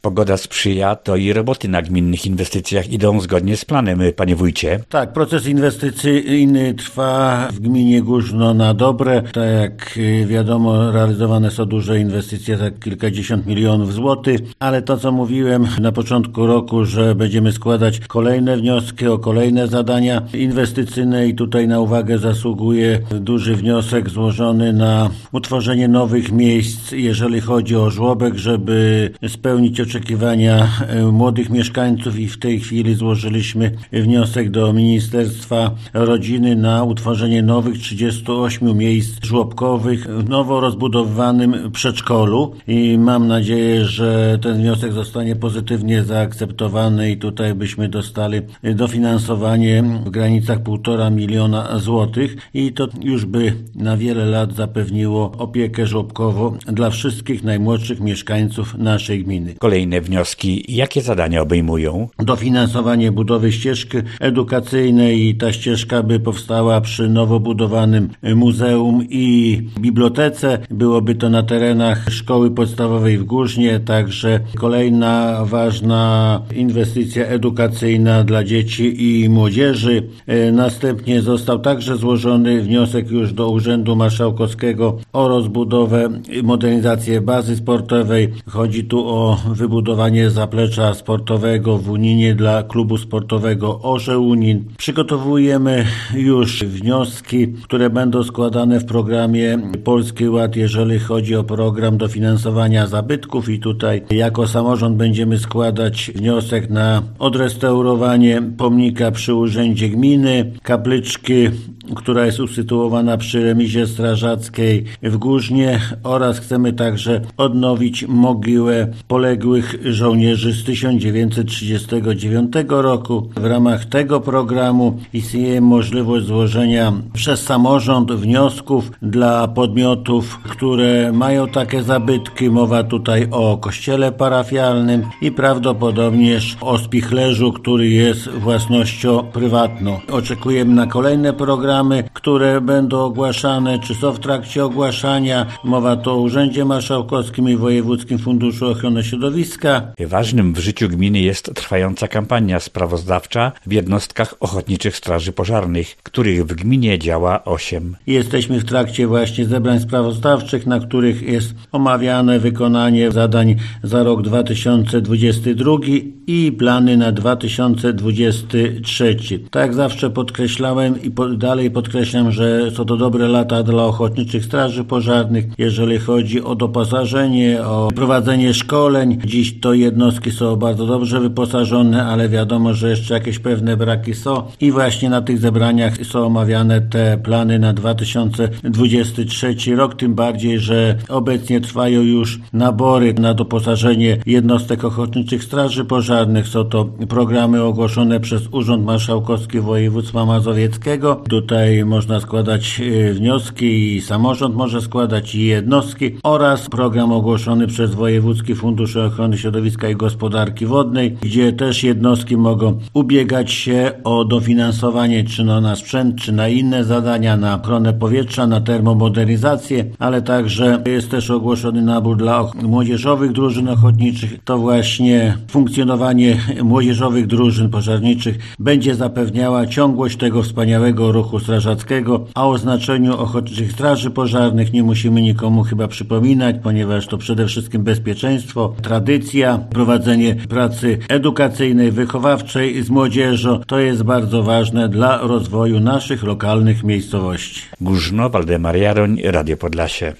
Pogoda sprzyja, to i roboty na gminnych inwestycjach idą zgodnie z planem, panie wójcie. Tak, proces inwestycyjny trwa w gminie Górzno na dobre. Tak jak wiadomo, realizowane są duże inwestycje, tak kilkadziesiąt milionów złotych, ale to, co mówiłem na początku roku, że będziemy składać kolejne wnioski o kolejne zadania inwestycyjne i tutaj na uwagę zasługuje duży wniosek złożony na utworzenie nowych miejsc, jeżeli chodzi o żłobek, żeby spełnić oczekiwania młodych mieszkańców i w tej chwili złożyliśmy wniosek do Ministerstwa Rodziny na utworzenie nowych 38 miejsc żłobkowych w nowo rozbudowanym przedszkolu i mam nadzieję, że ten wniosek zostanie pozytywnie zaakceptowany i tutaj byśmy dostali dofinansowanie w granicach 1,5 miliona złotych i to już by na wiele lat zapewniło opiekę żłobkową dla wszystkich najmłodszych mieszkańców naszej gminy. Kolejne wnioski, jakie zadania obejmują? Dofinansowanie budowy ścieżki edukacyjnej i ta ścieżka by powstała przy nowo budowanym muzeum i bibliotece. Byłoby to na terenach szkoły podstawowej w Górznie, także kolejna ważna inwestycja edukacyjna dla dzieci i młodzieży. Następnie został także złożony wniosek już do Urzędu Marszałkowskiego o rozbudowę i modernizację bazy sportowej. Chodzi tu o wybudowanie zaplecza sportowego w Uninie dla klubu sportowego Orzeł Unin. Przygotowujemy już wnioski, które będą składane w programie Polski Ład, jeżeli chodzi o program dofinansowania zabytków i tutaj jako samorząd będziemy składać wniosek na odrestaurowanie pomnika przy Urzędzie Gminy, kapliczki, która jest usytuowana przy remizie strażackiej w Górznie oraz chcemy także odnowić mogiłę poległych żołnierzy z 1939 roku. W ramach tego programu istnieje możliwość złożenia przez samorząd wniosków dla podmiotów, które mają takie zabytki. Mowa tutaj o kościele parafialnym i prawdopodobnież o spichlerzu, który jest własnością prywatną. Oczekujemy na kolejne programy, które będą ogłaszane, czy są w trakcie ogłaszania. Mowa to o Urzędzie Marszałkowskim i Wojewódzkim Funduszu Ochrony Środowiska. Ważnym w życiu gminy jest trwająca kampania sprawozdawcza w jednostkach ochotniczych straży pożarnych, których w gminie działa 8. Jesteśmy w trakcie właśnie zebrań sprawozdawczych, na których jest omawiane wykonanie zadań za rok 2022 i plany na 2023. Tak jak zawsze podkreślałem i dalej podkreślam, że są to dobre lata dla ochotniczych straży pożarnych, jeżeli chodzi o doposażenie, o prowadzenie szkoleń. Dziś to jednostki są bardzo dobrze wyposażone, ale wiadomo, że jeszcze jakieś pewne braki są i właśnie na tych zebraniach są omawiane te plany na 2023 rok, tym bardziej, że obecnie trwają już nabory na doposażenie jednostek ochotniczych straży pożarnych. Są to programy ogłoszone przez Urząd Marszałkowski Województwa Mazowieckiego. Tutaj można składać wnioski i samorząd może składać i jednostki oraz program ogłoszony przez Wojewódzki Fundusz Ochrony Środowiska i Gospodarki Wodnej, gdzie też jednostki mogą ubiegać się o dofinansowanie czy na sprzęt, czy na inne zadania, na ochronę powietrza, na termomodernizację, ale także jest też ogłoszony nabór dla młodzieżowych drużyn ochotniczych. To właśnie funkcjonowanie młodzieżowych drużyn pożarniczych będzie zapewniała ciągłość tego wspaniałego ruchu strażackiego, a o znaczeniu ochotniczych straży pożarnych nie musimy nikomu chyba przypominać, ponieważ to przede wszystkim bezpieczeństwo, tradycja, prowadzenie pracy edukacyjnej, wychowawczej z młodzieżą, to jest bardzo ważne dla rozwoju naszych lokalnych miejscowości. Górzno, Waldemar Jaroń, Radio Podlasie.